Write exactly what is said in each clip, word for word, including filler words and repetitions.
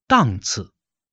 档次。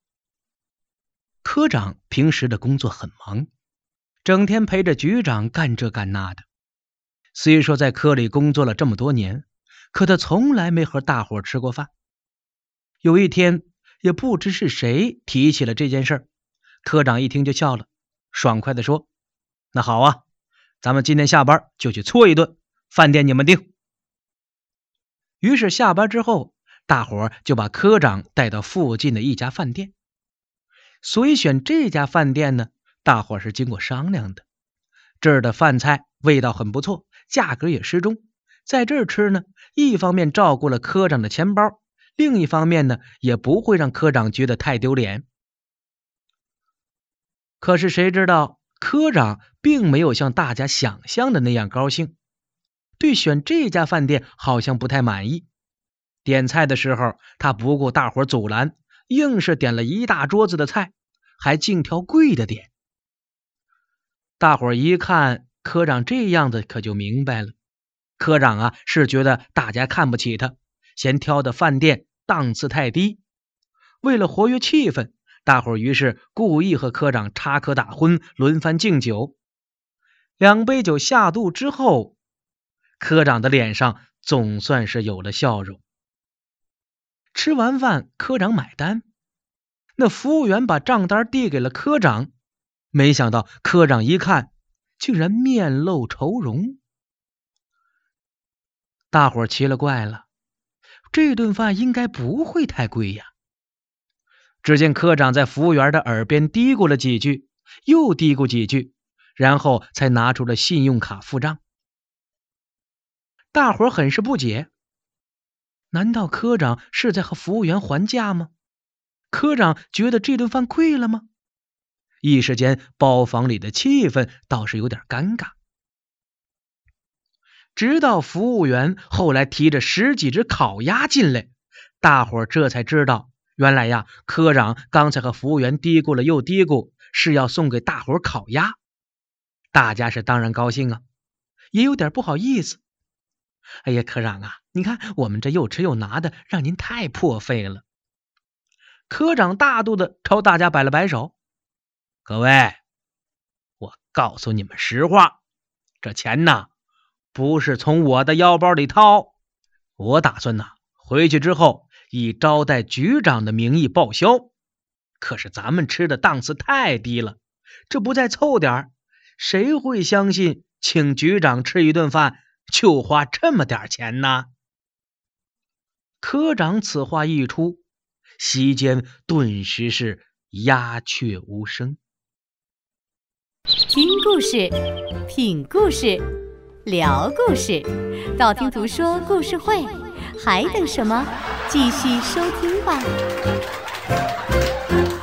科长平时的工作很忙，整天陪着局长干这干那的。虽说在科里工作了这么多年，可他从来没和大伙吃过饭。有一天，也不知是谁提起了这件事儿，科长一听就笑了，爽快地说：“那好啊，咱们今天下班就去搓一顿，饭店你们定。”于是下班之后，大伙就把科长带到附近的一家饭店。所以选这家饭店呢，大伙是经过商量的。这儿的饭菜味道很不错，价格也适中，在这儿吃呢，一方面照顾了科长的钱包，另一方面呢，也不会让科长觉得太丢脸。可是谁知道，科长并没有像大家想象的那样高兴，对选这家饭店好像不太满意。点菜的时候，他不顾大伙阻拦，硬是点了一大桌子的菜，还净挑贵的点。大伙一看科长这样子，可就明白了，科长啊是觉得大家看不起他，嫌挑的饭店档次太低。为了活跃气氛，大伙于是故意和科长插科打诨，轮番敬酒。两杯酒下肚之后，科长的脸上总算是有了笑容。吃完饭，科长买单，那服务员把账单递给了科长，没想到科长一看，竟然面露愁容。大伙奇了怪了，这顿饭应该不会太贵呀。只见科长在服务员的耳边嘀咕了几句，又嘀咕几句，然后才拿出了信用卡付账。大伙很是不解，难道科长是在和服务员还价吗？科长觉得这顿饭贵了吗？一时间包房里的气氛倒是有点尴尬。直到服务员后来提着十几只烤鸭进来，大伙这才知道，原来呀，科长刚才和服务员嘀咕了又嘀咕，是要送给大伙烤鸭。大家是当然高兴啊，也有点不好意思。哎呀，科长啊，你看我们这又吃又拿的，让您太破费了。科长大度的朝大家摆了摆手，各位，我告诉你们实话，这钱呢，不是从我的腰包里掏，我打算呢，回去之后以招待局长的名义报销。可是咱们吃的档次太低了，这不再凑点，谁会相信请局长吃一顿饭就花这么点钱呢？科长此话一出，席间顿时是鸦雀无声。 听故事，品故事，聊故事，道听途说故事会，还等什么？继续收听吧。